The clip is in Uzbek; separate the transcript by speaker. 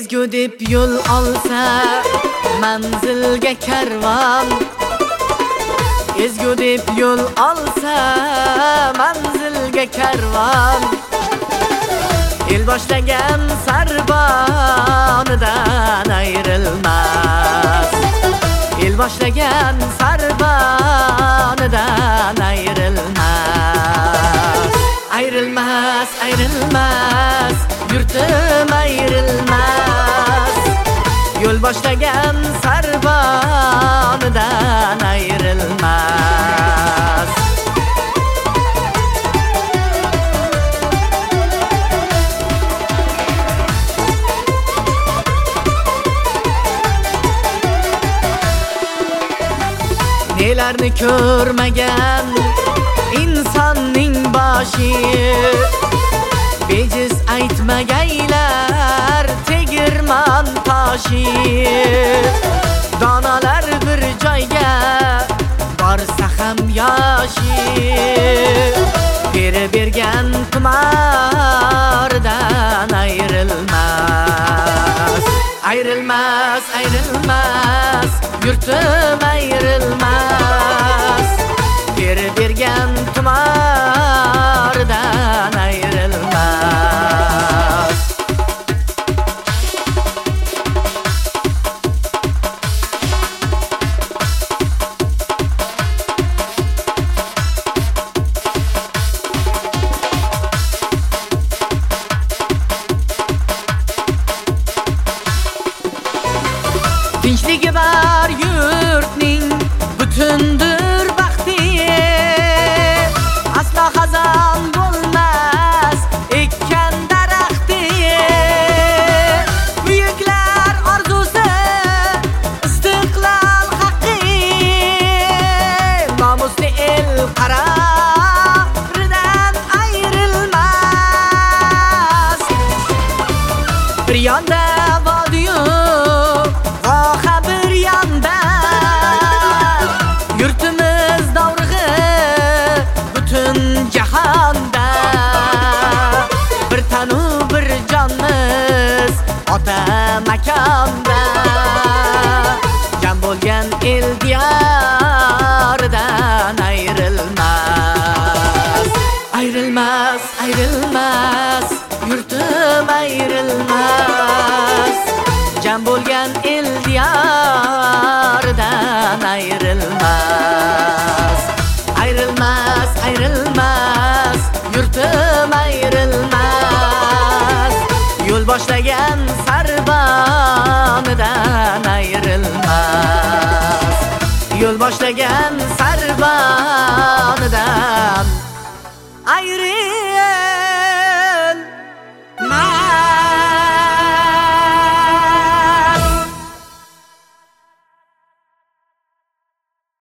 Speaker 1: Ezgu deb yo'l olsa manzilga karvon, ezgu deb yo'l olsa manzilga karvon, el boshlagan sarbonidan ayrilmas, el boshlagan sarbonidan ayrilmas. Ayrilmas, ayrilmas, yurtim ayrilmas, yo'l boshlagan sarbonidan ayrilmas. Nelarni ko'rmagan insonning boshi, bejiz aytmagaylar tegirmon toshi. Donolar bir joyga borsa ham yoshi, beri bergan tumordan ayrilmas. Ayrilmas, ayrilmas, yurtim ayrilmas, beri bergan tumordan ayrilmas. Tinchligi bor yurtning butundir baxti, aslo xazon bo'lmas ekkan daraxti. Buyuklar orzusi istiqlol haqqi, nomusli el qaroridan ayrilmas. Bir yonda vodiyu voha, bir yonda yurtimiz dovrug'i butun jahonda. Bir tanu bir jonmiz ota makonda, jam bo'lgan el diyoridan ayrilmas. Ayrilmas, ayrilmas, yurtim ayrilmas, jam bo'lgan el diyoridan ayrilmas. Ayrilmas, ayrilmas, yurtim ayrilmas, yo'l boshlagan sarbonidan ayrilmas, yo'l boshlagan sarbonidan ayrilmas.